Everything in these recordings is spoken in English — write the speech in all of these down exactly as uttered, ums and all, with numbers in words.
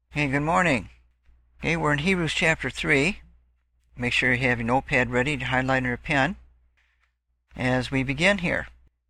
Hey, good morning. Okay, we're in Hebrews chapter three. Make sure you have your notepad ready to highlight your pen as we begin here.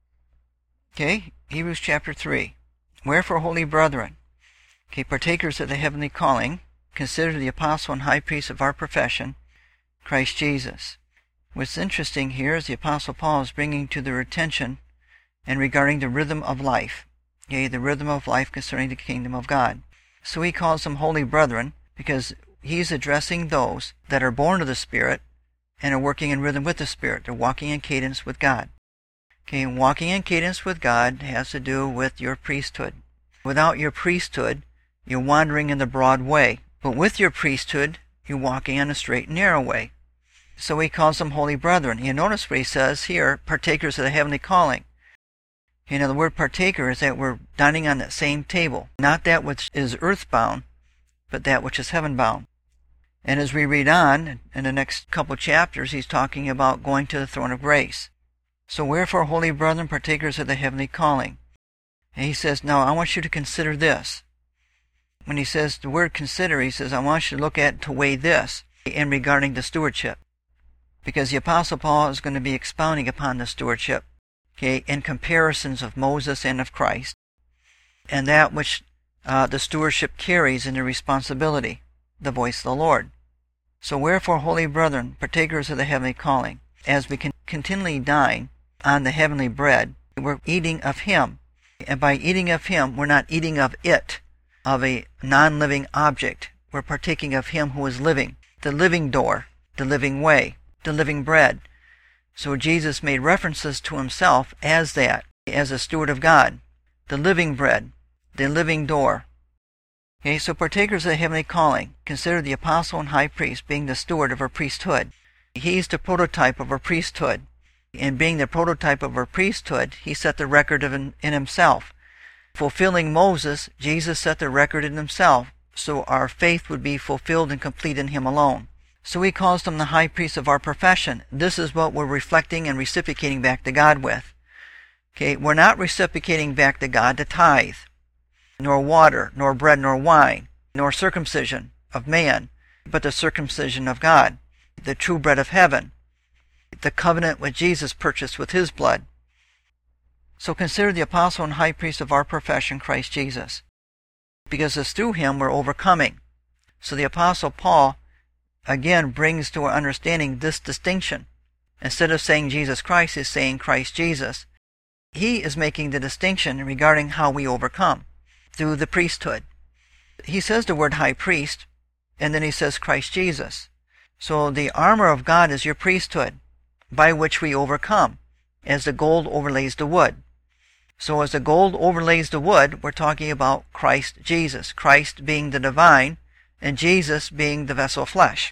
Okay, Hebrews chapter three. Wherefore, holy brethren, okay, partakers of the heavenly calling, consider the apostle and high priest of our profession, Christ Jesus. What's interesting here is the apostle Paul is bringing to their attention and regarding the rhythm of life. Okay, the rhythm of life concerning the kingdom of God. So he calls them holy brethren because he's addressing those that are born of the Spirit and are working in rhythm with the Spirit. They're walking in cadence with God. Okay, and walking in cadence with God has to do with your priesthood. Without your priesthood, you're wandering in the broad way. But with your priesthood, you're walking on a straight and narrow way. So he calls them holy brethren. You notice what he says here, partakers of the heavenly calling. You know, the word partaker is that we're dining on that same table, not that which is earthbound, but that which is heaven-bound. And as we read on, in the next couple chapters, he's talking about going to the throne of grace. So wherefore, holy brethren, partakers of the heavenly calling. And he says, now I want you to consider this. When he says the word consider, he says, I want you to look at, to weigh this in regarding the stewardship. Because the Apostle Paul is going to be expounding upon the stewardship. Okay, in comparisons of Moses and of Christ, and that which uh, the stewardship carries in the responsibility, the voice of the Lord. So wherefore, holy brethren, partakers of the heavenly calling, as we can continually dine on the heavenly bread, we're eating of Him. And by eating of Him, we're not eating of it, of a non-living object. We're partaking of Him who is living, the living door, the living way, the living bread. So Jesus made references to himself as that, as a steward of God, the living bread, the living door. Okay, so partakers of the heavenly calling, consider the apostle and high priest being the steward of our priesthood. He's the prototype of our priesthood. And being the prototype of our priesthood, he set the record of in, in himself. Fulfilling Moses, Jesus set the record in himself, so our faith would be fulfilled and complete in him alone. So he calls them the high priest of our profession. This is what we're reflecting and reciprocating back to God with. Okay, we're not reciprocating back to God the tithe, nor water, nor bread, nor wine, nor circumcision of man, but the circumcision of God, the true bread of heaven, the covenant which Jesus purchased with his blood. So consider the apostle and high priest of our profession, Christ Jesus, because it's through him we're overcoming. So the apostle Paul again brings to our understanding this distinction. Instead of saying Jesus Christ, he's saying Christ Jesus. He is making the distinction regarding how we overcome through the priesthood. He says the word high priest, and then he says Christ Jesus. So the armor of God is your priesthood, by which we overcome, as the gold overlays the wood. So as the gold overlays the wood, we're talking about Christ Jesus, Christ being the divine, and Jesus being the vessel of flesh,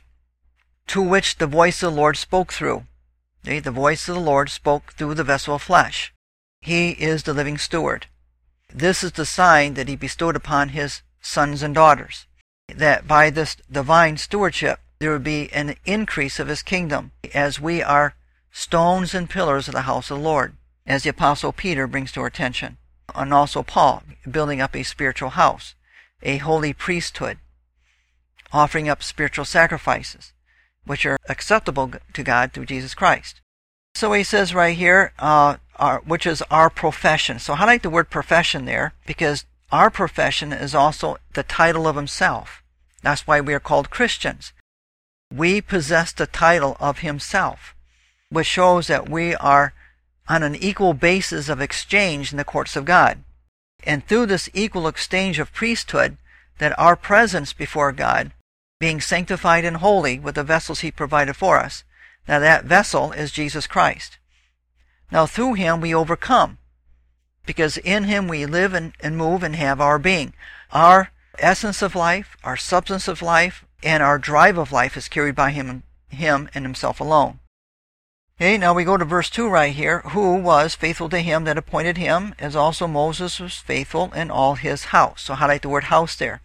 to which the voice of the Lord spoke through. Okay, the voice of the Lord spoke through the vessel of flesh. He is the living steward. This is the sign that he bestowed upon his sons and daughters, that by this divine stewardship there would be an increase of his kingdom, as we are stones and pillars of the house of the Lord, as the apostle Peter brings to our attention, and also Paul, building up a spiritual house, a holy priesthood, offering up spiritual sacrifices, which are acceptable to God through Jesus Christ. So he says right here, uh, our, which is our profession. So I highlight the word profession there, because our profession is also the title of himself. That's why we are called Christians. We possess the title of himself, which shows that we are on an equal basis of exchange in the courts of God. And through this equal exchange of priesthood, that our presence before God, being sanctified and holy with the vessels he provided for us. Now that vessel is Jesus Christ. Now through him we overcome, because in him we live and, and move and have our being. Our essence of life, our substance of life, and our drive of life is carried by him, him and himself alone. Okay, now we go to verse two right here. Who was faithful to him that appointed him, as also Moses was faithful in all his house. So highlight the word house there.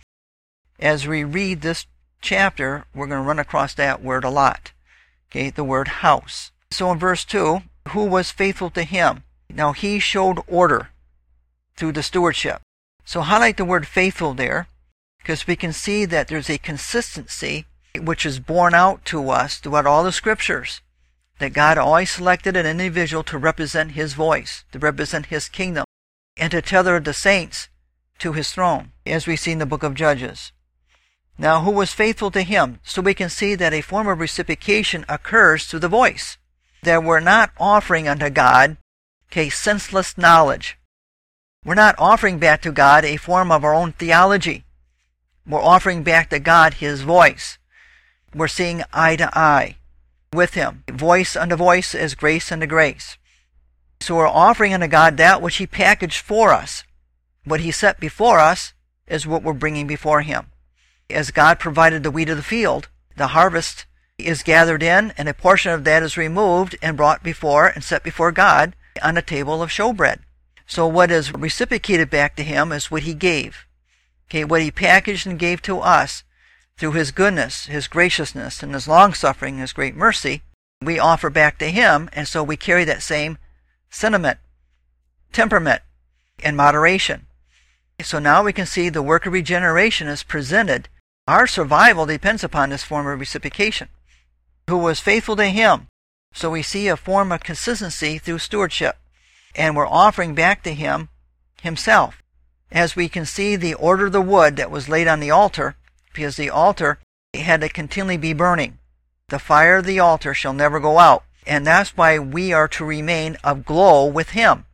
As we read this chapter, we're going to run across that word a lot. Okay, the word house. So in verse two, who was faithful to him? Now he showed order through the stewardship. So highlight the word faithful there, because we can see that there's a consistency which is borne out to us throughout all the scriptures, that God always selected an individual to represent his voice, to represent his kingdom, and to tether the saints to his throne, as we see in the book of Judges. Now, who was faithful to him? So we can see that a form of reciprocation occurs through the voice, that we're not offering unto God, okay, senseless knowledge. We're not offering back to God a form of our own theology. We're offering back to God his voice. We're seeing eye to eye with him. Voice unto voice is grace unto grace. So we're offering unto God that which he packaged for us. What he set before us is what we're bringing before him. As God provided the wheat of the field, the harvest is gathered in, and a portion of that is removed and brought before and set before God on a table of showbread. So what is reciprocated back to him is what he gave. Okay, what he packaged and gave to us through his goodness, his graciousness, and his long-suffering, his great mercy, we offer back to him, and so we carry that same sentiment, temperament, and moderation. So now we can see the work of regeneration is presented. Our survival depends upon this form of reciprocation. Who was faithful to him. So we see a form of consistency through stewardship. And we're offering back to him himself. As we can see the order of the wood that was laid on the altar, because the altar had to continually be burning. The fire of the altar shall never go out. And that's why we are to remain aglow with him.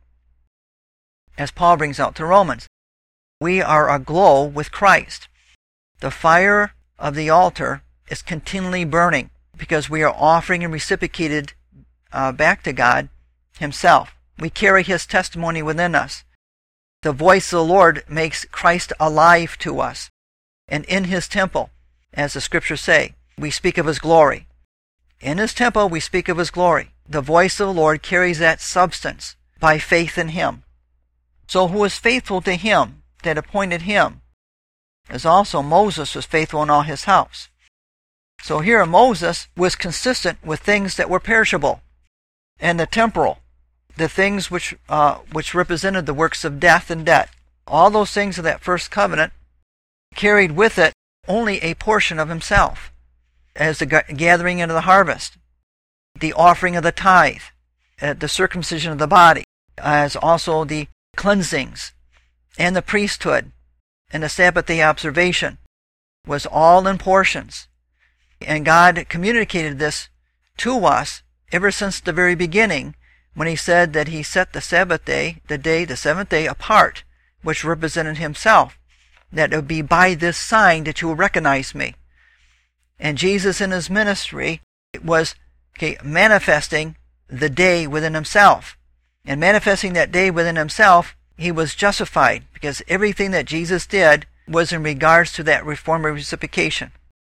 As Paul brings out to Romans. We are aglow with Christ. The fire of the altar is continually burning because we are offering and reciprocated uh, back to God himself. We carry his testimony within us. The voice of the Lord makes Christ alive to us. And in his temple, as the scriptures say, we speak of his glory. In his temple we speak of his glory. The voice of the Lord carries that substance by faith in him. So who is faithful to him that appointed him? As also Moses was faithful in all his house. So here Moses was consistent with things that were perishable, and the temporal, the things which uh, which represented the works of death and debt. All those things of that first covenant carried with it only a portion of himself, as the gathering into the harvest, the offering of the tithe, uh, the circumcision of the body, as also the cleansings, and the priesthood, and the Sabbath day observation, was all in portions. And God communicated this to us ever since the very beginning, when he said that he set the Sabbath day, the day, the seventh day apart, which represented himself, that it would be by this sign that you will recognize me. And Jesus in his ministry was okay, manifesting the day within himself. And manifesting that day within himself, he was justified, because everything that Jesus did was in regards to that reform of reciprocation.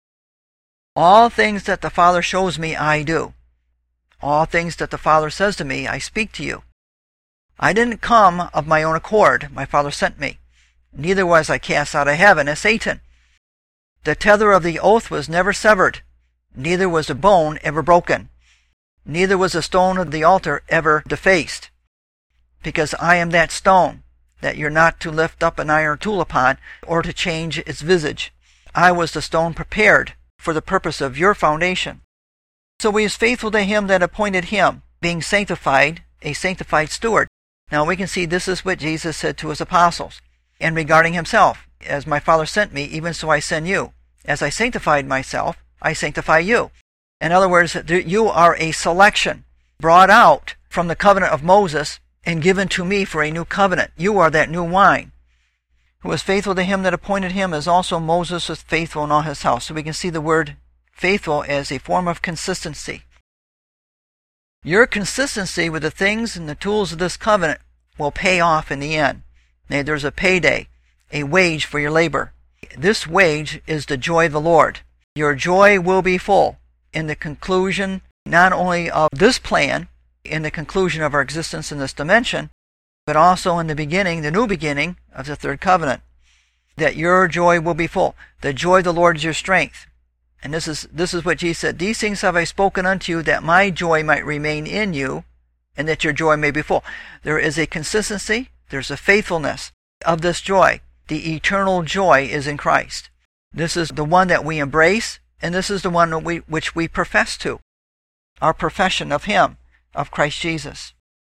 All things that the Father shows me, I do. All things that the Father says to me, I speak to you. I didn't come of my own accord. My Father sent me. Neither was I cast out of heaven as Satan. The tether of the oath was never severed. Neither was a bone ever broken. Neither was the stone of the altar ever defaced. Because I am that stone, that you're not to lift up an iron tool upon, or to change its visage. I was the stone prepared for the purpose of your foundation. So he is faithful to him that appointed him, being sanctified, a sanctified steward. Now we can see this is what Jesus said to his apostles. And regarding himself, as my Father sent me, even so I send you. As I sanctified myself, I sanctify you. In other words, you are a selection brought out from the covenant of Moses and given to me for a new covenant. You are that new wine. Who was faithful to him that appointed him, as also Moses was faithful in all his house. So we can see the word faithful as a form of consistency. Your consistency with the things and the tools of this covenant will pay off in the end. There's a payday, a wage for your labor. This wage is the joy of the Lord. Your joy will be full in the conclusion not only of this plan, in the conclusion of our existence in this dimension, but also in the beginning, the new beginning of the third covenant, that your joy will be full. The joy of the Lord is your strength. And this is this is what Jesus said, these things have I spoken unto you, that my joy might remain in you, and that your joy may be full. There is a consistency, there's a faithfulness of this joy. the eternal joy is in Christ. This is the one that we embrace, and this is the one that we, which we profess to. Our profession of Him, of Christ Jesus.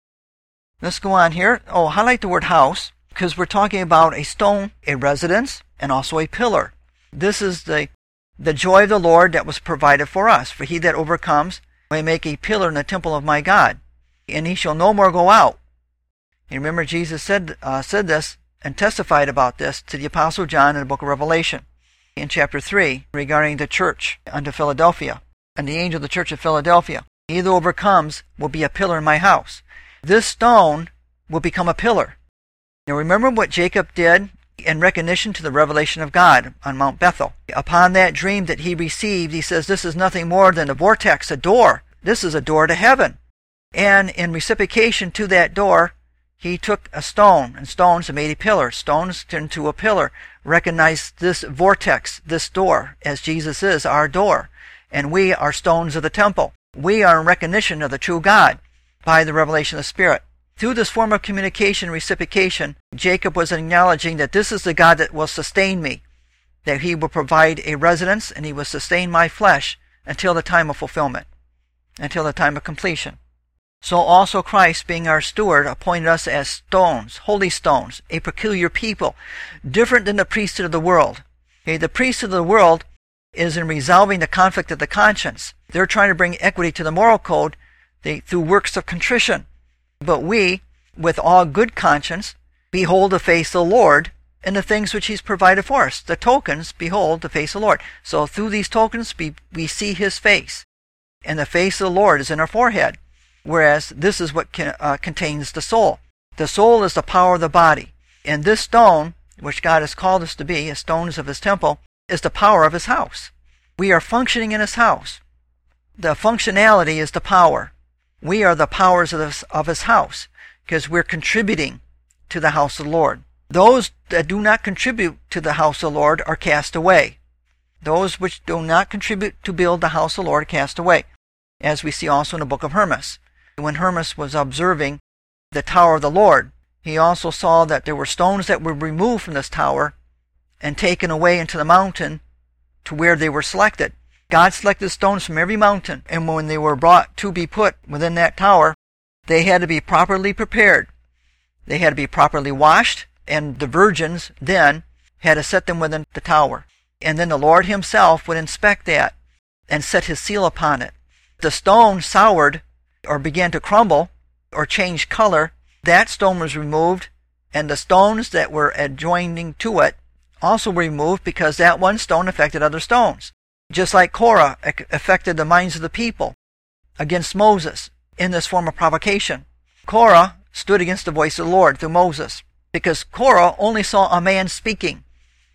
Let's go on here. Oh, highlight the word house, because we're talking about a stone, a residence, and also a pillar. This is the, the joy of the Lord that was provided for us. For he that overcomes may make a pillar in the temple of my God, and he shall no more go out. You remember Jesus said uh, said this and testified about this to the Apostle John in the book of Revelation in chapter three regarding the church unto Philadelphia, and the angel of the church of Philadelphia. He that overcomes will be a pillar in my house. This stone will become a pillar. Now remember what Jacob did in recognition to the revelation of God on Mount Bethel. Upon that dream that he received, he says, this is nothing more than a vortex, a door. This is a door to heaven. And in reciprocation to that door, he took a stone, and stones made a pillar. Stones turned to a pillar. Recognize this vortex, this door, as Jesus is our door. And we are stones of the temple. We are in recognition of the true God by the revelation of the Spirit. Through this form of communication and reciprocation, Jacob was acknowledging that this is the God that will sustain me, that he will provide a residence, and he will sustain my flesh until the time of fulfillment, until the time of completion. So also Christ, being our steward, appointed us as stones, holy stones, a peculiar people, different than the priesthood of the world. Okay, the priesthood of the world is in resolving the conflict of the conscience. They're trying to bring equity to the moral code they, through works of contrition. But we, with all good conscience, behold the face of the Lord and the things which he's provided for us. The tokens behold the face of the Lord. So through these tokens we, we see his face. And the face of the Lord is in our forehead. Whereas this is what can, uh, contains the soul. The soul is the power of the body. And this stone, which God has called us to be, as stones of his temple, is the power of his house. We are functioning in his house. The functionality is the power. We are the powers of, this, of his house, because we're contributing to the house of the Lord. Those that do not contribute to the house of the Lord are cast away. Those which do not contribute to build the house of the Lord are cast away, as we see also in the book of Hermas. When Hermas was observing the tower of the Lord, he also saw that there were stones that were removed from this tower and taken away into the mountain to where they were selected. God selected stones from every mountain, and when they were brought to be put within that tower, they had to be properly prepared. They had to be properly washed, and the virgins then had to set them within the tower. And then the Lord himself would inspect that and set his seal upon it. The stone soured or began to crumble or change color, that stone was removed, and the stones that were adjoining to it also were removed, because that one stone affected other stones. Just like Korah affected the minds of the people against Moses in this form of provocation. Korah stood against the voice of the Lord through Moses, because Korah only saw a man speaking.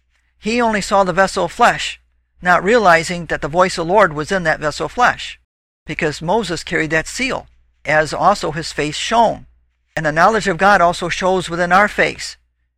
He only saw the vessel of flesh, not realizing that the voice of the Lord was in that vessel of flesh, because Moses carried that seal, as also his face shone. And the knowledge of God also shows within our face,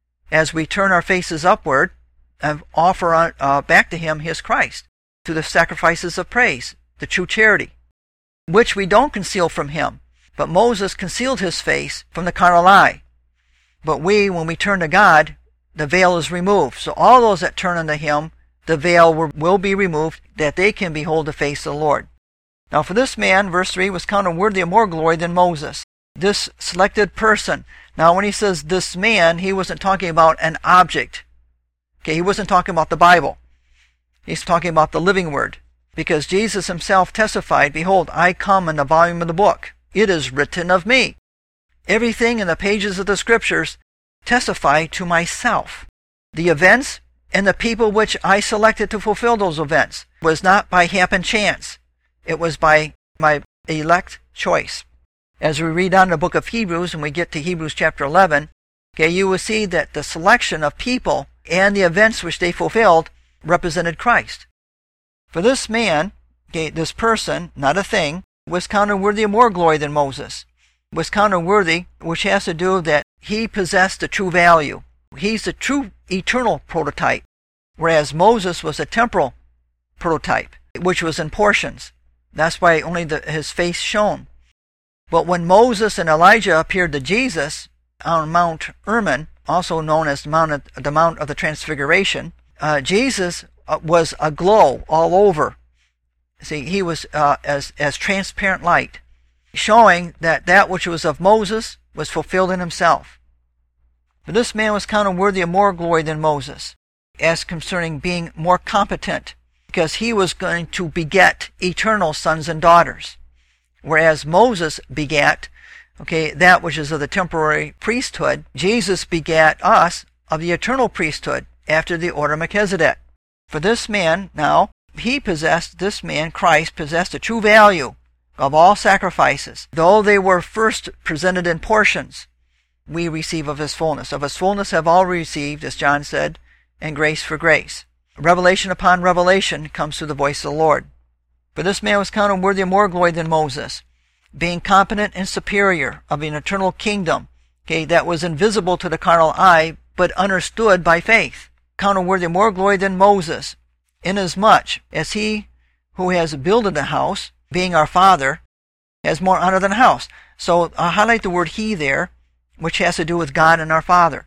as we turn our faces upward and offer on, uh, back to him his Christ, through the sacrifices of praise, the true charity, which we don't conceal from him. But Moses concealed his face from the carnal eye. But we, when we turn to God, the veil is removed. So all those that turn unto him, the veil will be removed, that they can behold the face of the Lord. Now for this man, verse three, was counted worthy of more glory than Moses. This selected person. Now when he says this man, he wasn't talking about an object. Okay, he wasn't talking about the Bible. He's talking about the living word. Because Jesus himself testified, behold, I come in the volume of the book. It is written of me. Everything in the pages of the scriptures testify to myself. The events and the people which I selected to fulfill those events was not by happen chance. It was by my elect choice. As we read on in the book of Hebrews, and we get to Hebrews chapter eleven, okay, you will see that the selection of people and the events which they fulfilled represented Christ. For this man, okay, this person, not a thing, was counted worthy of more glory than Moses. Was counted worthy, which has to do that he possessed the true value. He's the true eternal prototype, whereas Moses was a temporal prototype, which was in portions. That's why only the, his face shone. But when Moses and Elijah appeared to Jesus on Mount Hermon, also known as the Mount of the, Mount of the Transfiguration, uh, Jesus uh, was aglow all over. See, he was uh, as, as transparent light, showing that that which was of Moses was fulfilled in himself. But this man was counted worthy of more glory than Moses, as concerning being more competent, because he was going to beget eternal sons and daughters. Whereas Moses begat, okay, that which is of the temporary priesthood, Jesus begat us of the eternal priesthood after the order of Melchizedek. For this man, now, he possessed, this man, Christ, possessed the true value of all sacrifices. Though they were first presented in portions, we receive of his fullness. Of his fullness have all received, as John said, and grace for grace. Revelation upon revelation comes through the voice of the Lord. For this man was counted worthy of more glory than Moses, being competent and superior of an eternal kingdom, okay, that was invisible to the carnal eye, but understood by faith. Counted worthy of more glory than Moses, inasmuch as he who has builded the house, being our Father, has more honor than a house. So I highlight the word he there, which has to do with God and our Father.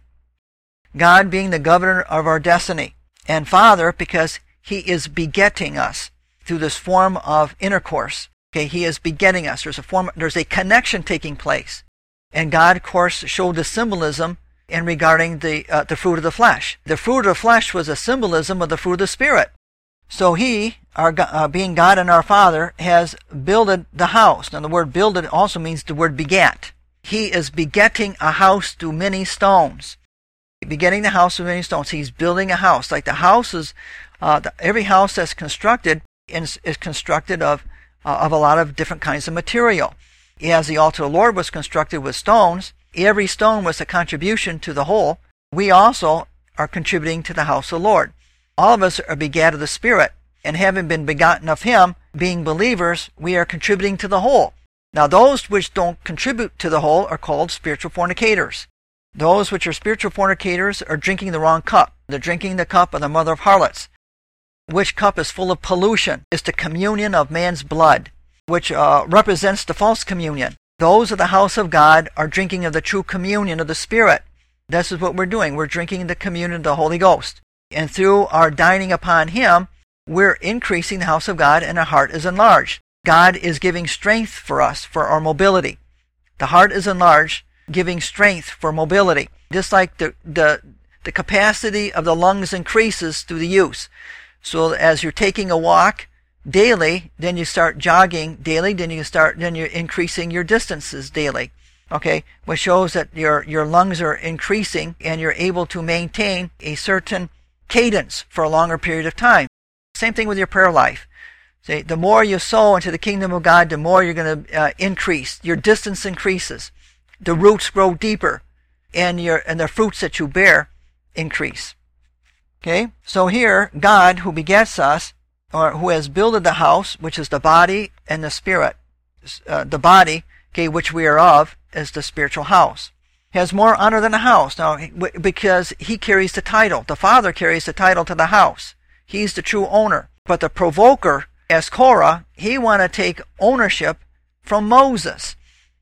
God being the governor of our destiny, and Father because he is begetting us through this form of intercourse. Okay, he is begetting us. There's a form, there's a connection taking place. And God, of course, showed the symbolism in regarding the uh, the fruit of the flesh. The fruit of the flesh was a symbolism of the fruit of the Spirit. So he, our uh, being God and our Father, has builded the house. Now the word builded also means the word begat. He is begetting a house through many stones. Begetting the house through many stones. He's building a house. Like the house is, uh, the, every house that's constructed is, is constructed of, uh, of a lot of different kinds of material. As the altar of the Lord was constructed with stones, every stone was a contribution to the whole. We also are contributing to the house of the Lord. All of us are begat of the Spirit, and having been begotten of him, being believers, we are contributing to the whole. Now those which don't contribute to the whole are called spiritual fornicators. Those which are spiritual fornicators are drinking the wrong cup. They're drinking the cup of the mother of harlots, which cup is full of pollution. It's the communion of man's blood, which uh, represents the false communion. Those of the house of God are drinking of the true communion of the Spirit. This is what we're doing. We're drinking the communion of the Holy Ghost. And through our dining upon him, we're increasing the house of God, and our heart is enlarged. God is giving strength for us for our mobility. The heart is enlarged, giving strength for mobility. Just like the, the, the capacity of the lungs increases through the use. So as you're taking a walk daily, then you start jogging daily, then you start, then you're increasing your distances daily. Okay, which shows that your, your lungs are increasing and you're able to maintain a certain cadence for a longer period of time. Same thing with your prayer life. See, the more you sow into the kingdom of God, the more you're going to uh, increase. Your distance increases. The roots grow deeper, and your and the fruits that you bear increase. Okay, so here God, who begets us, or who has builded the house, which is the body and the spirit, uh, the body, okay, which we are of, is the spiritual house, has more honor than a house. Now, because he carries the title, the Father carries the title to the house. He's the true owner. But the provoker, as Korah, he want to take ownership from Moses.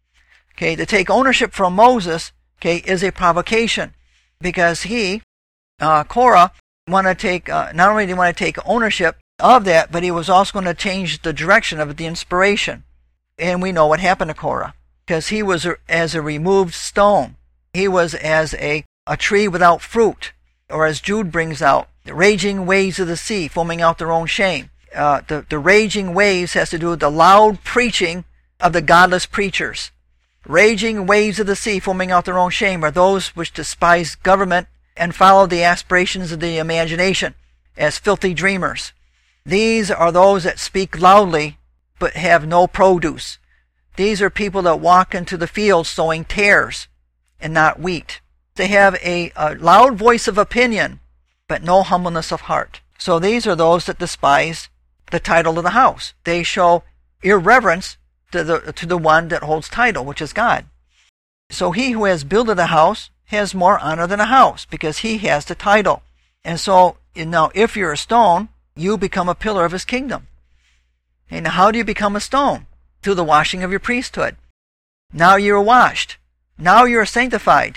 Okay, to take ownership from Moses, okay, is a provocation, because he, uh, Korah, want to take, uh, not only did he want to take ownership of that, but he was also going to change the direction of the inspiration. And we know what happened to Korah, because he was a, as a removed stone. He was as a, a tree without fruit, or as Jude brings out, the raging waves of the sea foaming out their own shame. Uh, the, the raging waves has to do with the loud preaching of the godless preachers. Raging waves of the sea foaming out their own shame are those which despise government and follow the aspirations of the imagination as filthy dreamers. These are those that speak loudly but have no produce. These are people that walk into the fields sowing tares and not wheat. They have a, a loud voice of opinion but no humbleness of heart. So these are those that despise the title of the house. They show irreverence to the, to the one that holds title, which is God. So he who has builded a house has more honor than a house, because he has the title. And so now if you're a stone, you become a pillar of his kingdom. And how do you become a stone? Through the washing of your priesthood. Now you're washed. Now you're sanctified.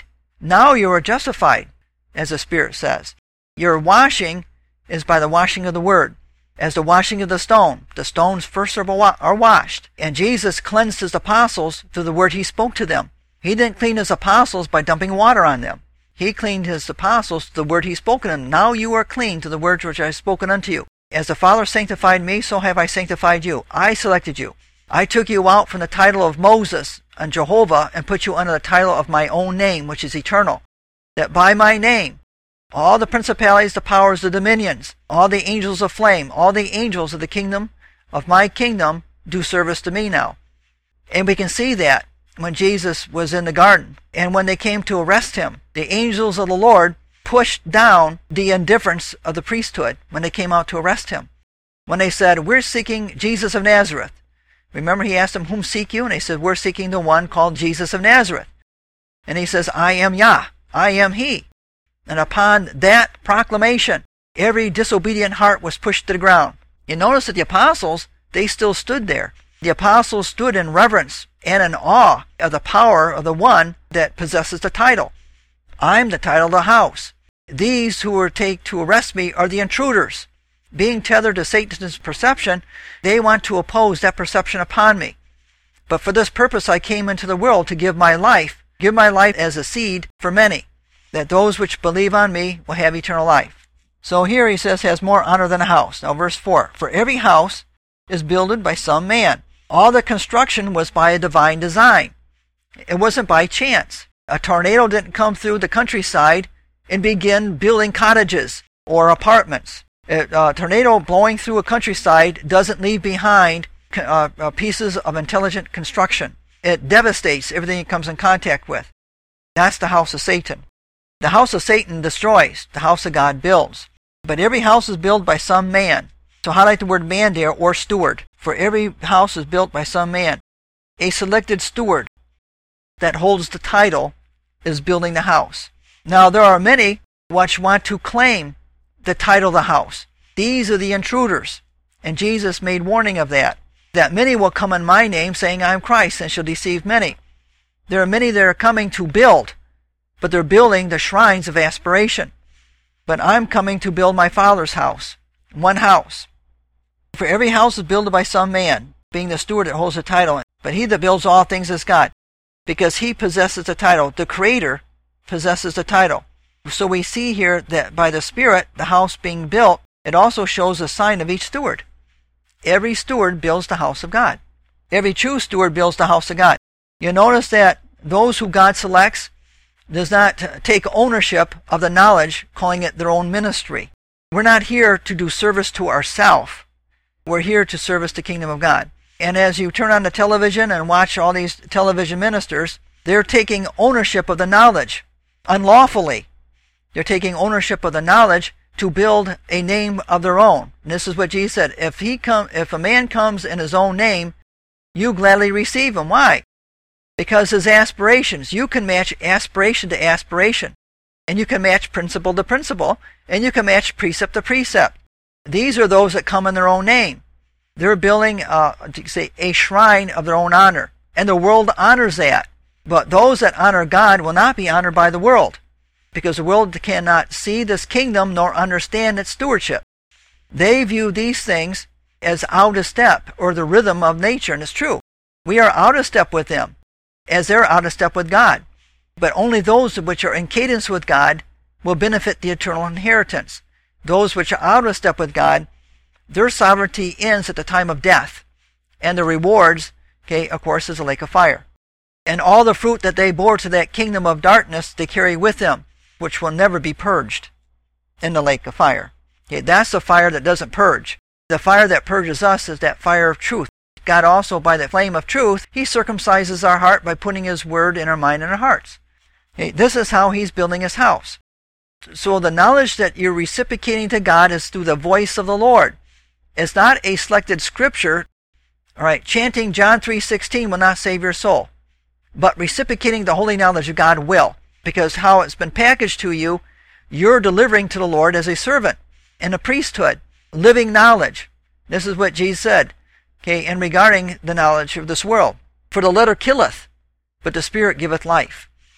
Now you are justified, as the Spirit says. Your washing is by the washing of the Word, as the washing of the stone. The stones first are are washed. And Jesus cleansed his apostles through the word he spoke to them. He didn't clean his apostles by dumping water on them. He cleaned his apostles to the word he spoke to them. Now you are clean to the words which I have spoken unto you. As the Father sanctified me, so have I sanctified you. I selected you. I took you out from the title of Moses and Jehovah and put you under the title of my own name, which is eternal. That by my name, all the principalities, the powers, the dominions, all the angels of flame, all the angels of the kingdom, of my kingdom, do service to me now. And we can see that when Jesus was in the garden. And when they came to arrest him, the angels of the Lord pushed down the indifference of the priesthood when they came out to arrest him. When they said, we're seeking Jesus of Nazareth. Remember, he asked them, whom seek you? And they said, we're seeking the one called Jesus of Nazareth. And he says, I am Yah. I am he. And upon that proclamation, every disobedient heart was pushed to the ground. You notice that the apostles, they still stood there. The apostles stood in reverence and in awe of the power of the one that possesses the title. I'm the title of the house. These who were take to arrest me are the intruders. Being tethered to Satan's perception, they want to oppose that perception upon me. But for this purpose I came into the world to give my life, give my life as a seed for many, that those which believe on me will have eternal life. So here he says, has more honor than a house. Now verse four, for every house is builded by some man. All the construction was by a divine design. It wasn't by chance. A tornado didn't come through the countryside and begin building cottages or apartments. A uh, tornado blowing through a countryside doesn't leave behind uh, uh, pieces of intelligent construction. It devastates everything it comes in contact with. That's the house of Satan. The house of Satan destroys. The house of God builds. But every house is built by some man. So highlight the word man there, or steward. For every house is built by some man. A selected steward that holds the title is building the house. Now there are many which want to claim the title of the house. These are the intruders. And Jesus made warning of that. That many will come in my name, saying, I am Christ, and shall deceive many. There are many that are coming to build, but they're building the shrines of aspiration. But I'm coming to build my Father's house. One house. For every house is built by some man, being the steward that holds the title. But he that builds all things is God, because he possesses the title. The Creator possesses the title. So we see here that by the Spirit, the house being built, it also shows a sign of each steward. Every steward builds the house of God. Every true steward builds the house of God. You notice that those who God selects does not take ownership of the knowledge, calling it their own ministry. We're not here to do service to ourselves. We're here to service the kingdom of God. And as you turn on the television and watch all these television ministers, they're taking ownership of the knowledge unlawfully. They're taking ownership of the knowledge to build a name of their own. And this is what Jesus said, if he come, if a man comes in his own name, you gladly receive him. Why? Because his aspirations, you can match aspiration to aspiration. And you can match principle to principle. And you can match precept to precept. These are those that come in their own name. They're building uh, say, a shrine of their own honor. And the world honors that. But those that honor God will not be honored by the world, because the world cannot see this kingdom nor understand its stewardship. They view these things as out of step, or the rhythm of nature, and it's true. We are out of step with them, as they're out of step with God. But only those which are in cadence with God will benefit the eternal inheritance. Those which are out of step with God, their sovereignty ends at the time of death, and the rewards, okay, of course, is a lake of fire. And all the fruit that they bore to that kingdom of darkness, they carry with them, which will never be purged in the lake of fire. Okay, that's the fire that doesn't purge. The fire that purges us is that fire of truth. God also, by the flame of truth, he circumcises our heart by putting his word in our mind and our hearts. Okay, this is how he's building his house. So the knowledge that you're reciprocating to God is through the voice of the Lord. It's not a selected scripture. All right, chanting John three sixteen will not save your soul. But reciprocating the holy knowledge of God will. Because how it's been packaged to you, you're delivering to the Lord as a servant in a priesthood, living knowledge. This is what Jesus said, okay, in regarding the knowledge of this world. For the letter killeth, but the Spirit giveth life.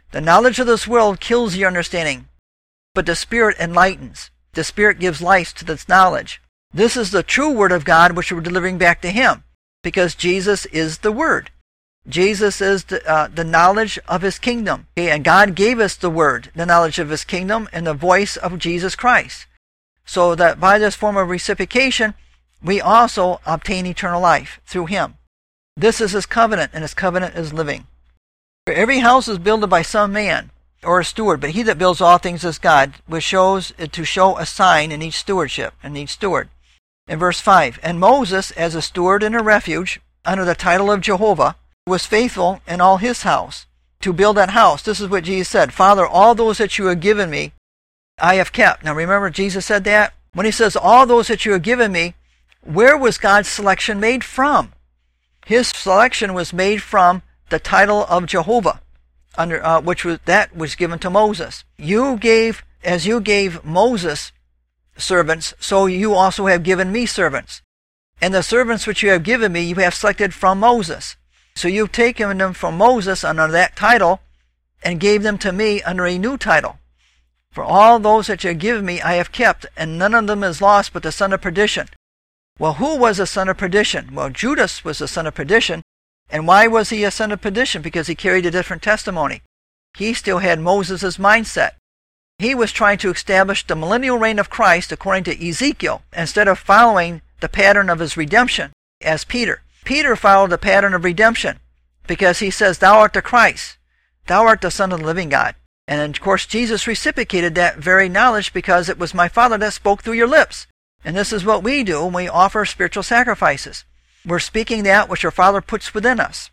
The knowledge of this world kills your understanding, but the Spirit enlightens. The Spirit gives life to this knowledge. This is the true Word of God which we're delivering back to Him, because Jesus is the Word. Jesus is the, uh, the knowledge of His kingdom. Okay? And God gave us the Word, the knowledge of His kingdom, and the voice of Jesus Christ. So that by this form of reciprocation, we also obtain eternal life through Him. This is His covenant, and His covenant is living. For every house is builded by some man, or a steward, but he that builds all things is God, which shows to show a sign in each stewardship, in each steward. In verse five, and Moses, as a steward and a refuge, under the title of Jehovah, was faithful in all his house, to build that house. This is what Jesus said, Father, all those that you have given me, I have kept. Now remember, Jesus said that? When He says, all those that you have given me, where was God's selection made from? His selection was made from the title of Jehovah, under uh, which was that was given to Moses. You gave, as you gave Moses servants, so you also have given me servants. And the servants which you have given me, you have selected from Moses. So you've taken them from Moses under that title, and gave them to me under a new title. For all those that you have given me I have kept, and none of them is lost but the son of perdition. Well, who was the son of perdition? Well, Judas was the son of perdition. And why was he a son of perdition? Because he carried a different testimony. He still had Moses' mindset. He was trying to establish the millennial reign of Christ according to Ezekiel, instead of following the pattern of his redemption as Peter. Peter followed the pattern of redemption because he says, Thou art the Christ. Thou art the Son of the living God. And of course, Jesus reciprocated that very knowledge because it was my Father that spoke through your lips. And this is what we do when we offer spiritual sacrifices. We're speaking that which our Father puts within us.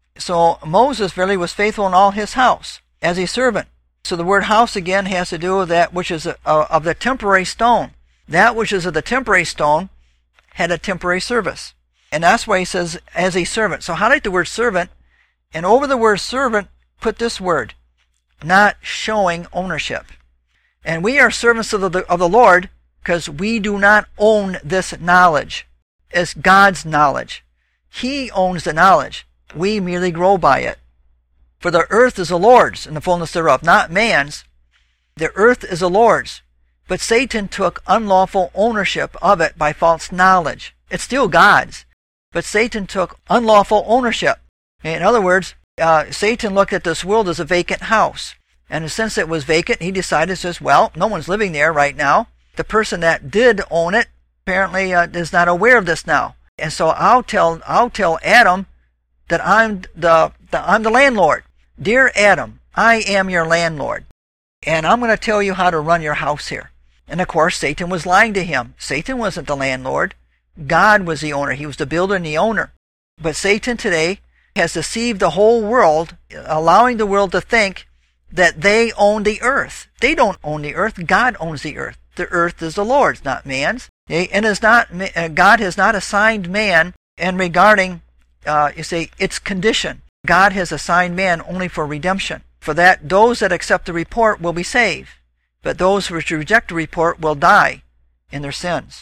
So Moses really was faithful in all his house as a servant. So the word house again has to do with that which is a, a, of the temporary stone. That which is of the temporary stone had a temporary service. And that's why he says as a servant. So highlight the word servant, and over the word servant put this word, not showing ownership. And we are servants of the, of the Lord because we do not own this knowledge. It's God's knowledge. He owns the knowledge. We merely grow by it. For the earth is the Lord's and the fullness thereof, not man's. The earth is the Lord's. But Satan took unlawful ownership of it by false knowledge. It's still God's. But Satan took unlawful ownership. In other words, uh, Satan looked at this world as a vacant house. And since it was vacant, he decided, says, well, no one's living there right now. The person that did own it apparently uh, is not aware of this now, and so I'll tell I'll tell Adam that I'm the, the I'm the landlord. Dear Adam, I am your landlord, and I'm going to tell you how to run your house here. And of course, Satan was lying to him. Satan wasn't the landlord. God was the owner. He was the builder and the owner. But Satan today has deceived the whole world, allowing the world to think that they own the earth. They don't own the earth. God owns the earth. The earth is the Lord's, not man's. And is not God has not assigned man, and regarding, uh, you say, its condition. God has assigned man only for redemption. For that, those that accept the report will be saved, but those who reject the report will die in their sins.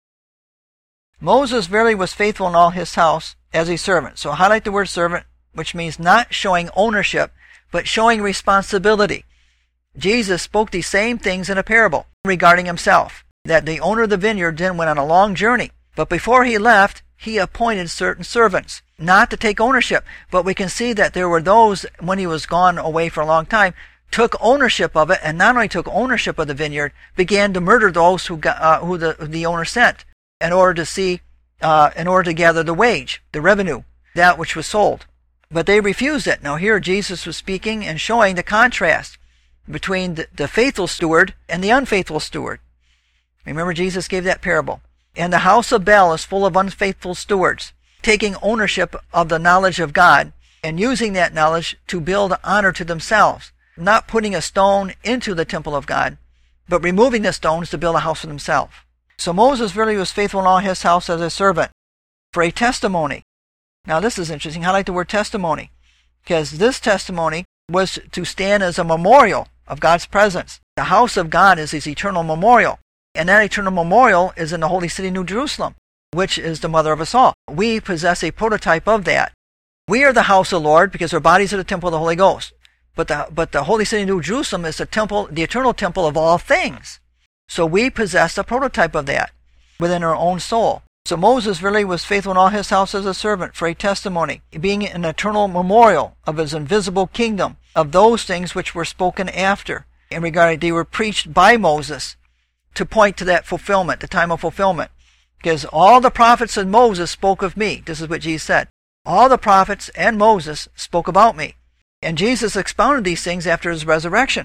Moses verily was faithful in all his house as a servant. So highlight the word servant, which means not showing ownership, but showing responsibility. Jesus spoke these same things in a parable regarding himself, that the owner of the vineyard then went on a long journey. But before he left, he appointed certain servants, not to take ownership. But we can see that there were those, when he was gone away for a long time, took ownership of it, and not only took ownership of the vineyard, began to murder those who got, uh, who the, the owner sent, in order to see, uh, in order to gather the wage, the revenue, that which was sold. But they refused it. Now here Jesus was speaking and showing the contrast between the, the faithful steward and the unfaithful steward. Remember, Jesus gave that parable. And the house of Bel is full of unfaithful stewards, taking ownership of the knowledge of God and using that knowledge to build honor to themselves, not putting a stone into the temple of God, but removing the stones to build a house for themselves. So Moses really was faithful in all his house as a servant for a testimony. Now this is interesting. I like the word testimony, because this testimony was to stand as a memorial of God's presence. The house of God is his eternal memorial. And that eternal memorial is in the holy city, New Jerusalem, which is the mother of us all. We possess a prototype of that. We are the house of the Lord because our bodies are the temple of the Holy Ghost. But the, but the holy city, New Jerusalem, is the temple, the eternal temple of all things. So we possess a prototype of that within our own soul. So Moses really was faithful in all his house as a servant for a testimony, being an eternal memorial of his invisible kingdom, of those things which were spoken after. In regard, they were preached by Moses to point to that fulfillment, the time of fulfillment. Because all the prophets and Moses spoke of me. This is what Jesus said. All the prophets and Moses spoke about me. And Jesus expounded these things after his resurrection.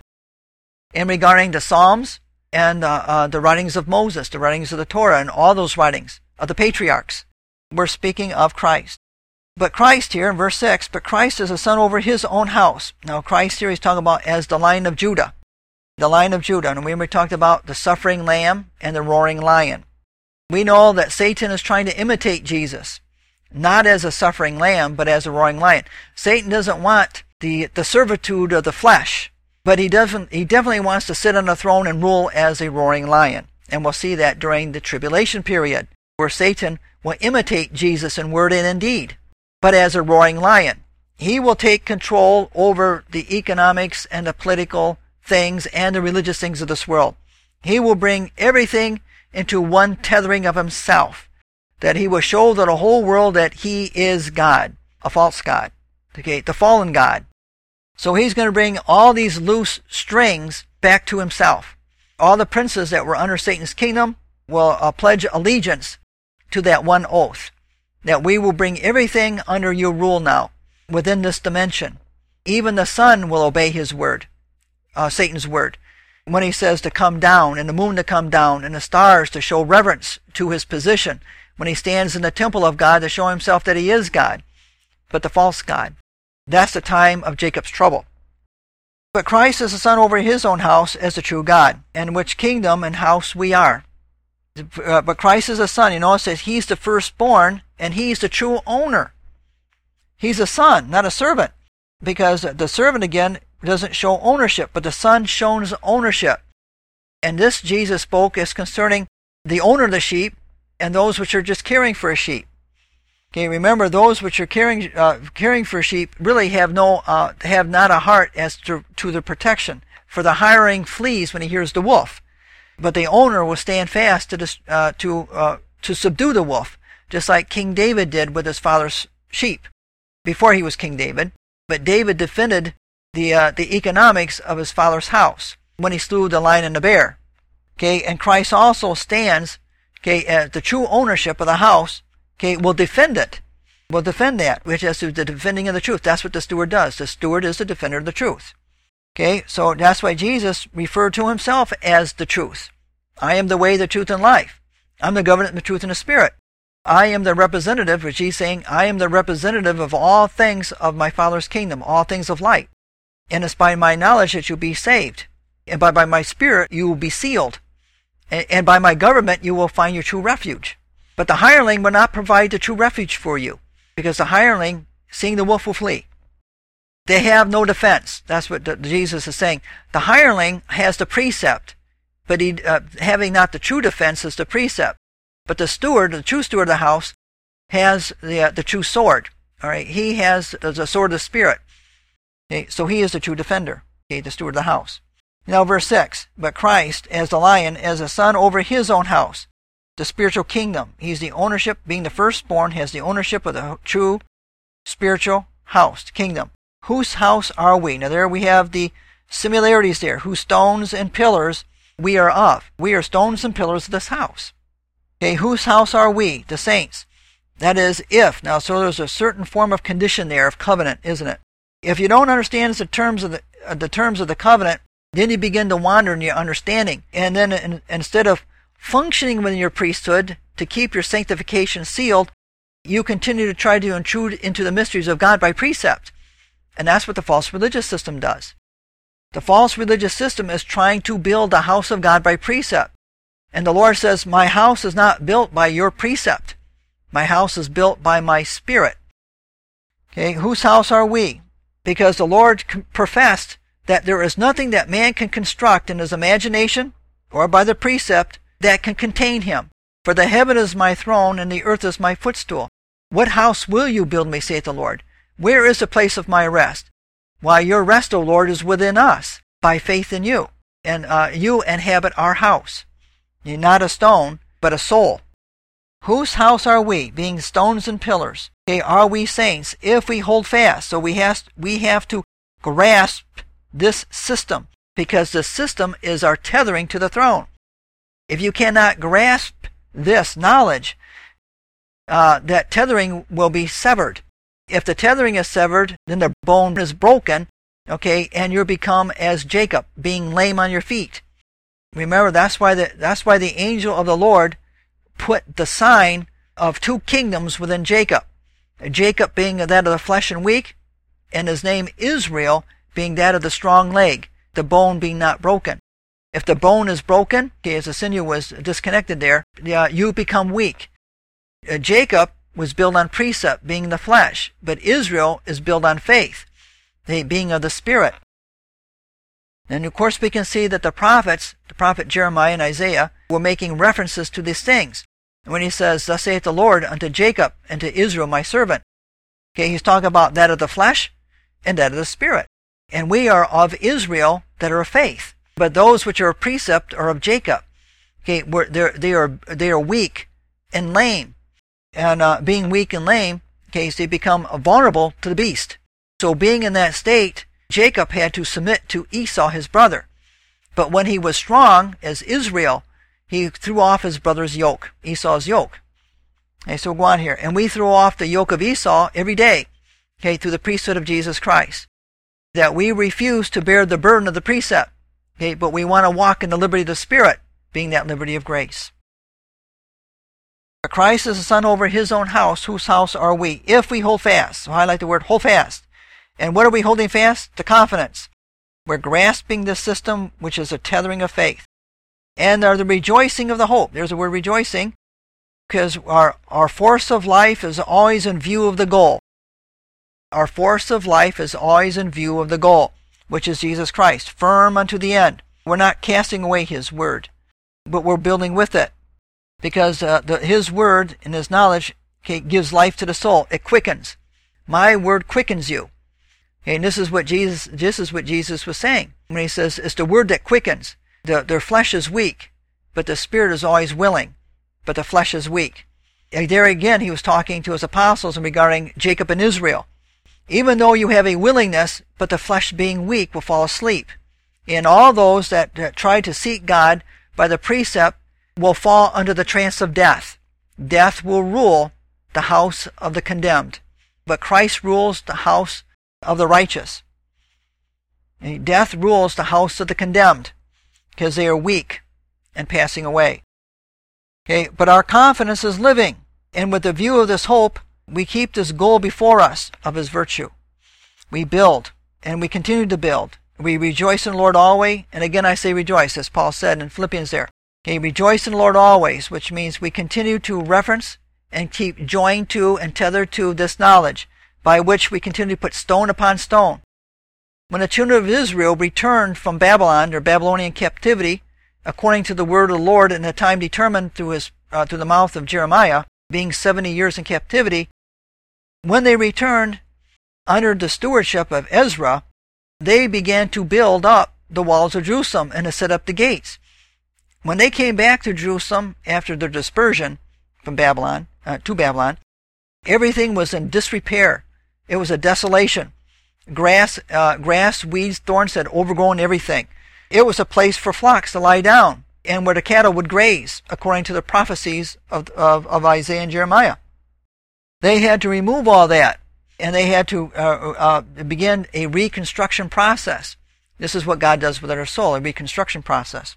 In regarding the Psalms and uh, uh, the writings of Moses, the writings of the Torah, and all those writings of the patriarchs, we're speaking of Christ. But Christ here in verse six, but Christ is a son over his own house. Now Christ here he's talking about as the Lion of Judah. The Lion of Judah. And we talked about the suffering lamb and the roaring lion. We know that Satan is trying to imitate Jesus, not as a suffering lamb, but as a roaring lion. Satan doesn't want the, the servitude of the flesh, but he doesn't. He definitely wants to sit on the throne and rule as a roaring lion. And we'll see that during the tribulation period, where Satan will imitate Jesus in word and in deed, but as a roaring lion. He will take control over the economics and the political things and the religious things of this world. He will bring everything into one tethering of himself, that he will show to the whole world that he is God, a false God, okay, the fallen God. So he's going to bring all these loose strings back to himself. All the princes that were under Satan's kingdom will uh, pledge allegiance to that one oath, that we will bring everything under your rule now, within this dimension. Even the sun will obey his word, uh, Satan's word, when he says to come down, and the moon to come down, and the stars to show reverence to his position, when he stands in the temple of God to show himself that he is God, but the false God. That's the time of Jacob's trouble. But Christ is the son over his own house as the true God, and which kingdom and house we are. Uh, but Christ is a son. You know, it says he's the firstborn, and he's the true owner. He's a son, not a servant, because the servant, again, doesn't show ownership, but the son shows ownership. And this Jesus spoke as concerning the owner of the sheep and those which are just caring for a sheep. Okay, remember, those which are caring uh, caring for sheep really have no uh, have not a heart as to, to the protection. For the hireling flees when he hears the wolf, but the owner will stand fast to uh, to uh, to subdue the wolf, just like King David did with his father's sheep before he was King David. But David defended the uh, the economics of his father's house when he slew the lion and the bear. Okay, and Christ also stands, okay, as the true ownership of the house. Okay, will defend it. Will defend that, which is the defending of the truth. That's what the steward does. The steward is the defender of the truth. Okay, so that's why Jesus referred to himself as the truth. I am the way, the truth, and life. I'm the government, the truth, and the spirit. I am the representative, which he's saying, I am the representative of all things of my Father's kingdom, all things of light. And it's by my knowledge that you'll be saved. And by, by my spirit you will be sealed. And, and by my government you will find your true refuge. But the hireling will not provide the true refuge for you, because the hireling, seeing the wolf, will flee. They have no defense. That's what the, Jesus is saying. The hireling has the precept, but he, uh, having not the true defense is the precept. But the steward, the true steward of the house, has the uh, the true sword. All right, he has the sword of the Spirit. Okay? So he is the true defender, okay, the steward of the house. Now verse six, but Christ, as the lion, as a son over his own house, the spiritual kingdom. He's the ownership, being the firstborn, has the ownership of the true spiritual house, kingdom. Whose house are we? Now there we have the similarities there. Whose stones and pillars we are of. We are stones and pillars of this house. Okay, whose house are we? The saints. That is, if. Now, so there's a certain form of condition there of covenant, isn't it? If you don't understand the terms of the, uh, the terms of the covenant, then you begin to wander in your understanding. And then in, instead of functioning within your priesthood to keep your sanctification sealed, you continue to try to intrude into the mysteries of God by precept. And that's what the false religious system does. The false religious system is trying to build the house of God by precept. And the Lord says, my house is not built by your precept. My house is built by my Spirit. Okay, whose house are we? Because the Lord professed that there is nothing that man can construct in his imagination or by the precept that can contain him. For the heaven is my throne, and the earth is my footstool. What house will you build me, saith the Lord? Where is the place of my rest? Why, your rest, O Lord, is within us, by faith in you. And uh, you inhabit our house. You're not a stone, but a soul. Whose house are we, being stones and pillars? Okay, are we saints, if we hold fast? So we have, we have to grasp this system, because the system is our tethering to the throne. If you cannot grasp this knowledge, uh, that tethering will be severed. If the tethering is severed, then the bone is broken, okay, and you become as Jacob, being lame on your feet. Remember, that's why the, that's why the angel of the Lord put the sign of two kingdoms within Jacob. Jacob being that of the flesh and weak, and his name Israel being that of the strong leg, the bone being not broken. If the bone is broken, okay, as the sinew was disconnected there, uh, you become weak. Uh, Jacob was built on precept, being the flesh, but Israel is built on faith, the being of the spirit. And of course we can see that the prophets, the prophet Jeremiah and Isaiah, were making references to these things. When he says, "Thus saith the Lord unto Jacob and to Israel my servant," okay, he's talking about that of the flesh and that of the spirit. And we are of Israel that are of faith, but those which are of precept are of Jacob. Okay, we're, they're, they are they are weak and lame, and uh, being weak and lame, okay, so they become vulnerable to the beast. So being in that state, Jacob had to submit to Esau, his brother. But when he was strong as Israel, he threw off his brother's yoke, Esau's yoke. Okay, so we'll go on here. And we throw off the yoke of Esau every day, okay, through the priesthood of Jesus Christ. That we refuse to bear the burden of the precept, okay, but we want to walk in the liberty of the Spirit, being that liberty of grace. Christ is the Son over his own house. Whose house are we? If we hold fast. So highlight the word hold fast. And what are we holding fast? The confidence. We're grasping the system which is a tethering of faith. And are the rejoicing of the hope. There's the word rejoicing, because our, our force of life is always in view of the goal. Our force of life is always in view of the goal, which is Jesus Christ, firm unto the end. We're not casting away his word, but we're building with it, because uh, the, his word and his knowledge, okay, gives life to the soul. It quickens. My word quickens you. Okay, and this is what Jesus this is what Jesus was saying when he says it's the word that quickens. The, their flesh is weak, but the spirit is always willing, but the flesh is weak. And there again, he was talking to his apostles regarding Jacob and Israel. Even though you have a willingness, but the flesh being weak will fall asleep. And all those that, that try to seek God by the precept will fall under the trance of death. Death will rule the house of the condemned, but Christ rules the house of the righteous. And death rules the house of the condemned, because they are weak and passing away. Okay, but our confidence is living, and with the view of this hope, we keep this goal before us of his virtue. We build, and we continue to build. We rejoice in the Lord always, and again I say rejoice, as Paul said in Philippians there. Okay, rejoice in the Lord always, which means we continue to reference and keep joined to and tethered to this knowledge, by which we continue to put stone upon stone. When the children of Israel returned from Babylon, their Babylonian captivity, according to the word of the Lord in the time determined through his uh, through the mouth of Jeremiah, being seventy years in captivity, when they returned under the stewardship of Ezra, they began to build up the walls of Jerusalem and to set up the gates. When they came back to Jerusalem after their dispersion from Babylon uh, to Babylon, everything was in disrepair. It was a desolation. Grass, uh, grass, weeds, thorns had overgrown everything. It was a place for flocks to lie down, and where the cattle would graze, according to the prophecies of, of, of Isaiah and Jeremiah. They had to remove all that, and they had to uh, uh, begin a reconstruction process. This is what God does with our soul, a reconstruction process.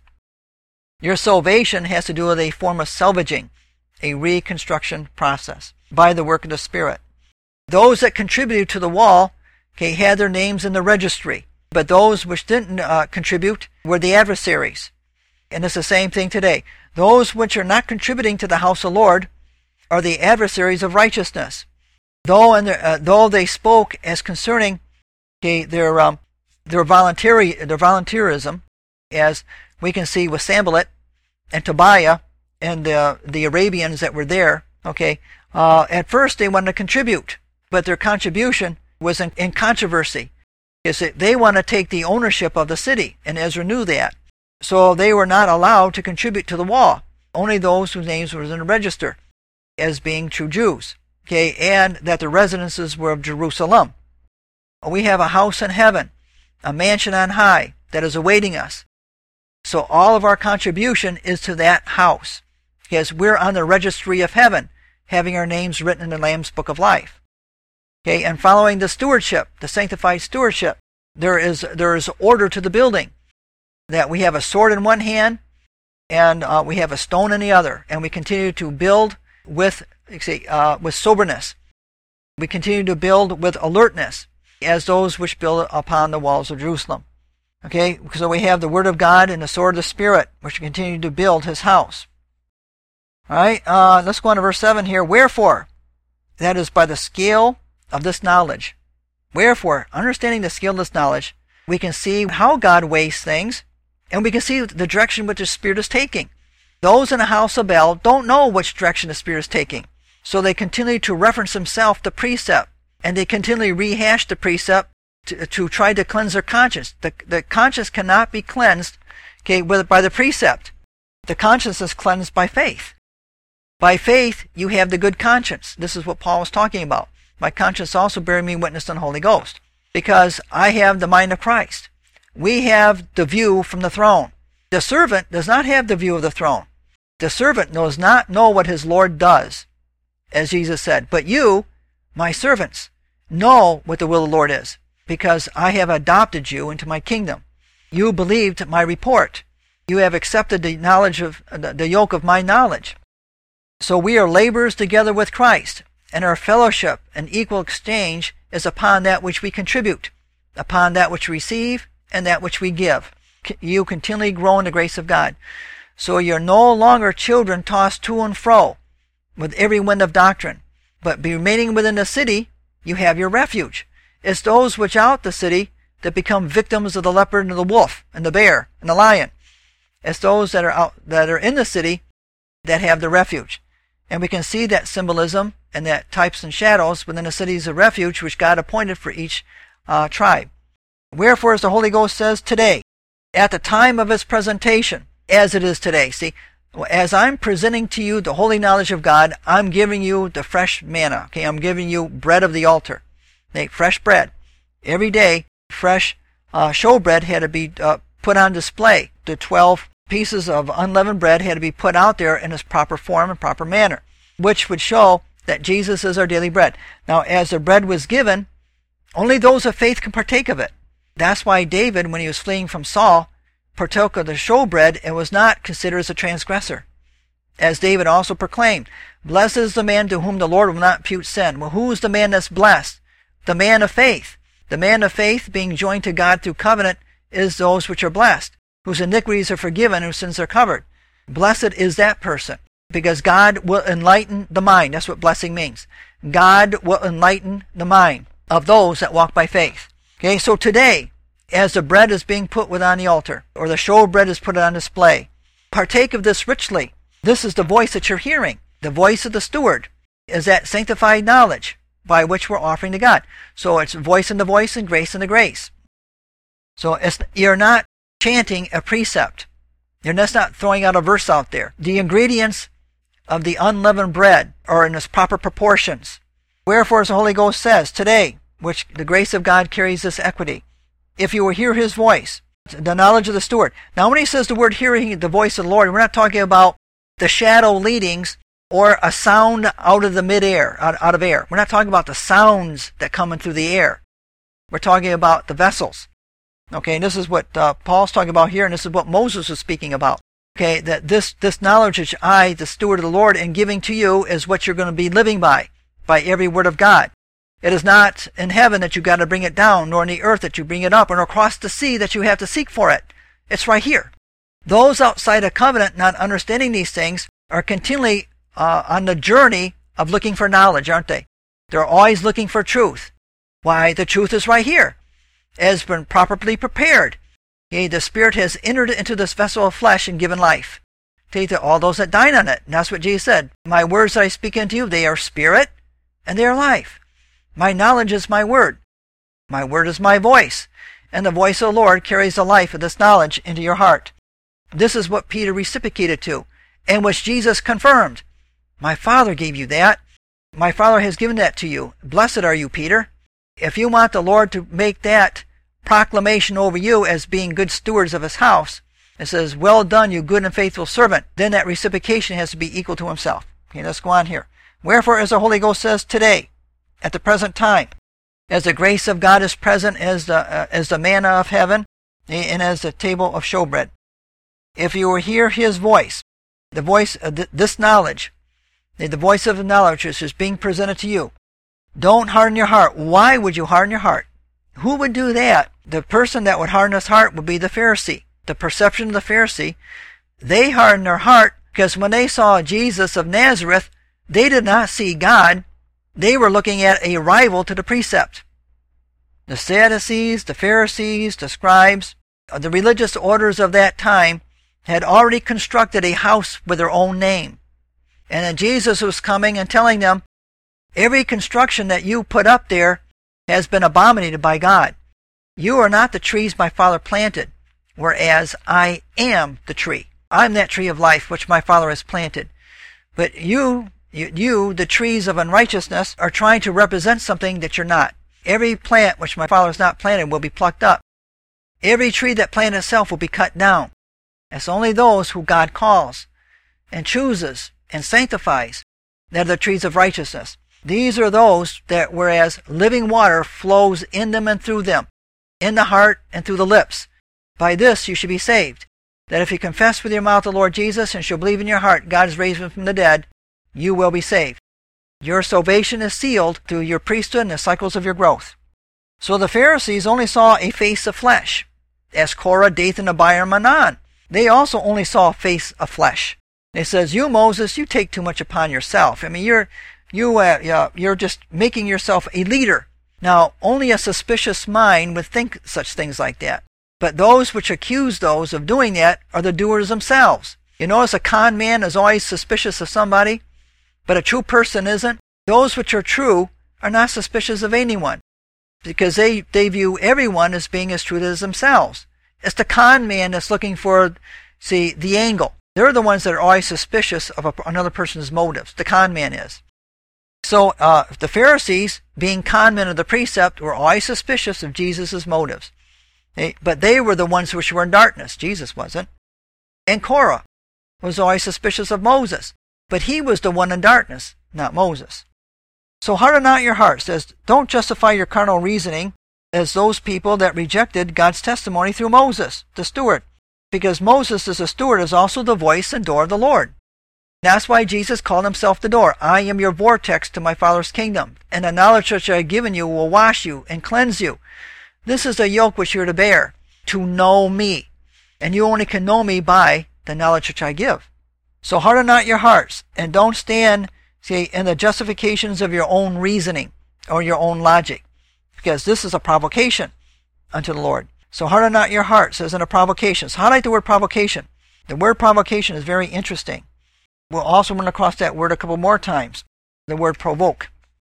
Your salvation has to do with a form of salvaging, a reconstruction process, by the work of the Spirit. Those that contributed to the wall, okay, had their names in the registry, but those which didn't uh, contribute were the adversaries. And it's the same thing today. Those which are not contributing to the house of the Lord are the adversaries of righteousness. Though and uh, though they spoke as concerning okay, their um, their voluntary their volunteerism, as we can see with Sanballat and Tobiah and uh, the Arabians that were there. Okay, uh, at first they wanted to contribute, but their contribution was in, in controversy. is that they want to take the ownership of the city, and Ezra knew that. So they were not allowed to contribute to the wall. Only those whose names were in the register as being true Jews. Okay, and that the residences were of Jerusalem. We have a house in heaven, a mansion on high that is awaiting us. So all of our contribution is to that house, because we're on the registry of heaven, having our names written in the Lamb's Book of Life. Okay, and following the stewardship, the sanctified stewardship, there is there is order to the building. That we have a sword in one hand, and uh, we have a stone in the other, and we continue to build with uh, with soberness. We continue to build with alertness, as those which build upon the walls of Jerusalem. Okay, so we have the Word of God and the sword of the Spirit, which continue to build His house. All right, uh, let's go on to verse seven here. Wherefore, that is by the scale of this knowledge. Wherefore, understanding the scale of this knowledge, we can see how God weighs things, and we can see the direction which the Spirit is taking. Those in the house of Baal don't know which direction the Spirit is taking, so they continue to reference themselves to precept, and they continually rehash the precept to, to try to cleanse their conscience. The, the conscience cannot be cleansed, okay, with, by the precept. The conscience is cleansed by faith. By faith, you have the good conscience. This is what Paul was talking about. My conscience also bearing me witness in the Holy Ghost, because I have the mind of Christ. We have the view from the throne. The servant does not have the view of the throne. The servant does not know what his Lord does, as Jesus said. But you, my servants, know what the will of the Lord is, because I have adopted you into my kingdom. You believed my report. You have accepted the knowledge of the yoke of my knowledge. So we are laborers together with Christ, and our fellowship and equal exchange is upon that which we contribute, upon that which we receive, and that which we give. You continually grow in the grace of God. So you're no longer children tossed to and fro with every wind of doctrine, but be remaining within the city, you have your refuge. It's those without the city that become victims of the leopard and the wolf and the bear and the lion. It's those that are out, that are in the city that have the refuge. And we can see that symbolism and that types and shadows within the cities of refuge which God appointed for each uh, tribe. Wherefore, as the Holy Ghost says today, at the time of His presentation, as it is today. See, as I'm presenting to you the holy knowledge of God, I'm giving you the fresh manna. Okay, I'm giving you bread of the altar. Okay, fresh bread. Every day, fresh uh, showbread had to be uh, put on display. The twelve pieces of unleavened bread had to be put out there in its proper form and proper manner, which would show that Jesus is our daily bread. Now, as the bread was given, only those of faith can partake of it. That's why David, when he was fleeing from Saul, partook of the showbread and was not considered as a transgressor. As David also proclaimed, blessed is the man to whom the Lord will not impute sin. Well, who is the man that's blessed? The man of faith. The man of faith, being joined to God through covenant, is those which are blessed, whose iniquities are forgiven, whose sins are covered. Blessed is that person, because God will enlighten the mind. That's what blessing means. God will enlighten the mind of those that walk by faith. Okay, so today, as the bread is being put within the altar, or the showbread is put on display, partake of this richly. This is the voice that you're hearing. The voice of the steward is that sanctified knowledge by which we're offering to God. So it's voice in the voice and grace in the grace. So it's, you're not chanting a precept. You're just not throwing out a verse out there. The ingredients of the unleavened bread are in its proper proportions. Wherefore, as the Holy Ghost says today, which the grace of God carries this equity, if you will hear His voice, the knowledge of the steward. Now, when he says the word hearing the voice of the Lord, we're not talking about the shadow leadings or a sound out of the midair, out, out of air. We're not talking about the sounds that come in through the air. We're talking about the vessels. Okay, and this is what uh, Paul's talking about here, and this is what Moses was speaking about. Okay, that this, this knowledge which I, the steward of the Lord, am giving to you is what you're going to be living by, by every word of God. It is not in heaven that you got to bring it down, nor in the earth that you bring it up, nor across the sea that you have to seek for it. It's right here. Those outside of covenant, not understanding these things, are continually uh, on the journey of looking for knowledge, aren't they? They're always looking for truth. Why, the truth is right here. It has been properly prepared. Yea, the Spirit has entered into this vessel of flesh and given life. Take to all those that dine on it. And that's what Jesus said. My words that I speak unto you, they are spirit and they are life. My knowledge is my word. My word is my voice, and the voice of the Lord carries the life of this knowledge into your heart. This is what Peter reciprocated to, and which Jesus confirmed. My Father gave you that. My Father has given that to you. Blessed are you, Peter. If you want the Lord to make that proclamation over you as being good stewards of his house, it says, well done, you good and faithful servant, then that reciprocation has to be equal to himself. Okay, let's go on here. Wherefore, as the Holy Ghost says today, at the present time, as the grace of God is present as the, uh, as the manna of heaven, and as the table of showbread. If you will hear his voice, the voice of th- this knowledge, the voice of the knowledge which is being presented to you, don't harden your heart. Why would you harden your heart? Who would do that? The person that would harden his heart would be the Pharisee. The perception of the Pharisee, they hardened their heart because when they saw Jesus of Nazareth, they did not see God. They were looking at a rival to the precept. The Sadducees, the Pharisees, the scribes, the religious orders of that time had already constructed a house with their own name. And then Jesus was coming and telling them, every construction that you put up there has been abominated by God. You are not the trees my Father planted, whereas I am the tree. I'm that tree of life which my Father has planted. But you, you, you, the trees of unrighteousness, are trying to represent something that you're not. Every plant which my Father has not planted will be plucked up. Every tree that planted itself will be cut down. It's only those who God calls and chooses and sanctifies that are the trees of righteousness. These are those that, whereas living water flows in them and through them, in the heart and through the lips. By this you should be saved, that if you confess with your mouth the Lord Jesus and shall believe in your heart God has raised him from the dead, you will be saved. Your salvation is sealed through your priesthood and the cycles of your growth. So the Pharisees only saw a face of flesh, as Korah, Dathan, Abiram, and Manan. They also only saw a face of flesh. It says, you, Moses, you take too much upon yourself. I mean, you're, you, uh, you're just making yourself a leader. Now, only a suspicious mind would think such things like that. But those which accuse those of doing that are the doers themselves. You notice a con man is always suspicious of somebody, but a true person isn't. Those which are true are not suspicious of anyone, because they, they view everyone as being as true as themselves. It's the con man that's looking for, see, the angle. They're the ones that are always suspicious of a, another person's motives. The con man is. So uh, the Pharisees, being con men of the precept, were always suspicious of Jesus' motives. They, but they were the ones which were in darkness. Jesus wasn't. And Korah was always suspicious of Moses, but he was the one in darkness, not Moses. So harden not your heart. Says, don't justify your carnal reasoning as those people that rejected God's testimony through Moses, the steward. Because Moses as a steward is also the voice and door of the Lord. That's why Jesus called himself the door. I am your vortex to my Father's kingdom, and the knowledge which I have given you will wash you and cleanse you. This is the yoke which you are to bear, to know me. And you only can know me by the knowledge which I give. So harden not your hearts, and don't stand, see, in the justifications of your own reasoning or your own logic, because this is a provocation unto the Lord. So harden not your hearts as in a provocation. So highlight the word provocation. The word provocation is very interesting. We'll also run across that word a couple more times, the word provoke.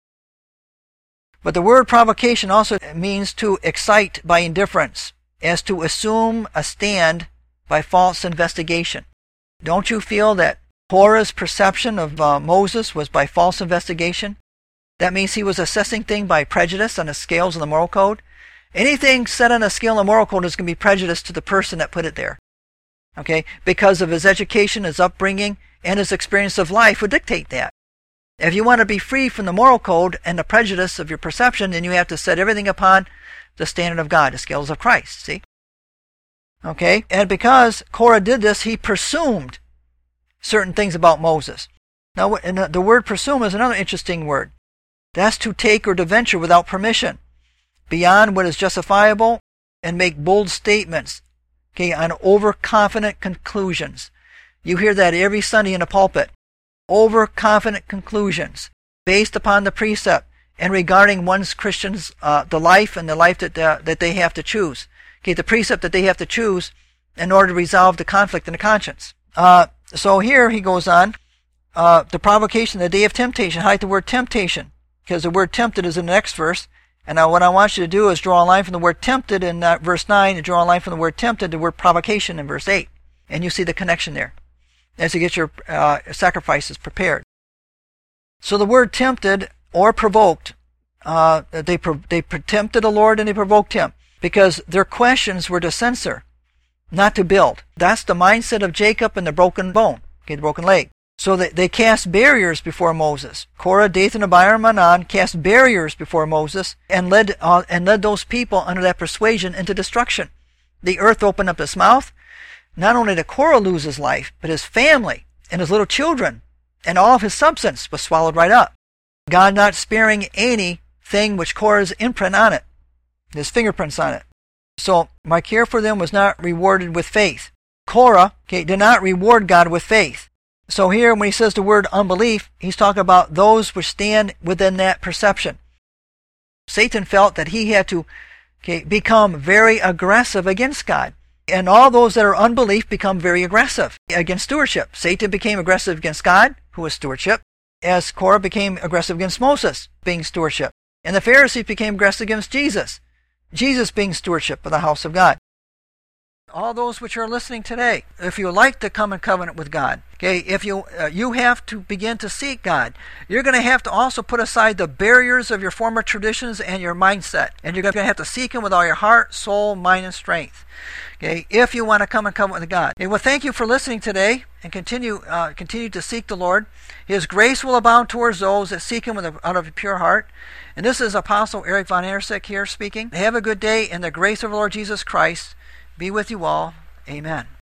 But the word provocation also means to excite by indifference, as to assume a stand by false investigation. Don't you feel that Korah's perception of uh, Moses was by false investigation? That means he was assessing things by prejudice on the scales of the moral code. Anything set on a scale of the moral code is going to be prejudiced to the person that put it there. Okay? Because of his education, his upbringing, and his experience of life would dictate that. If you want to be free from the moral code and the prejudice of your perception, then you have to set everything upon the standard of God, the scales of Christ. See? Okay? And because Korah did this, he presumed certain things about Moses. Now, and the word presume is another interesting word. That's to take or to venture without permission, beyond what is justifiable, and make bold statements, okay, on overconfident conclusions. You hear that every Sunday in the pulpit. Overconfident conclusions based upon the precept and regarding one's Christian's uh, the life and the life that uh, that they have to choose. Okay, the precept that they have to choose in order to resolve the conflict in the conscience. Uh, so here he goes on. Uh, the provocation, the day of temptation. Highlight the word temptation, because the word tempted is in the next verse, And now what I want you to do is draw a line from the word tempted in uh, verse nine, and draw a line from the word tempted to the word provocation in verse eight. And you see the connection there as you get your uh, sacrifices prepared. So the word tempted or provoked, uh, they, they tempted the Lord and they provoked him because their questions were to censor, not to build. That's the mindset of Jacob and the broken bone, okay, the broken leg. So they, they cast barriers before Moses. Korah, Dathan, Abiram, and Manan cast barriers before Moses and led uh, and led those people under that persuasion into destruction. The earth opened up its mouth. Not only did Korah lose his life, but his family and his little children and all of his substance was swallowed right up. God not sparing anything which Korah's imprint on it, his fingerprints on it. So my care for them was not rewarded with faith. Korah okay, did not reward God with faith. So here when he says the word unbelief, he's talking about those which stand within that perception. Satan felt that he had to okay, become very aggressive against God. And all those that are unbelief become very aggressive against stewardship. Satan became aggressive against God, who was stewardship, as Korah became aggressive against Moses, being stewardship. And the Pharisees became aggressive against Jesus, Jesus being stewardship of the house of God. All those which are listening today, if you like to come in covenant with God, okay, if you uh, you have to begin to seek God, you're going to have to also put aside the barriers of your former traditions and your mindset, and you're going to have to seek Him with all your heart, soul, mind, and strength. Okay, if you want to come in covenant with God. Okay, well, thank you for listening today, and continue uh, continue to seek the Lord. His grace will abound towards those that seek Him with a, out of a pure heart. And this is Apostle Eric Von Ersick here speaking. Have a good day, and the grace of the Lord Jesus Christ be with you all. Amen.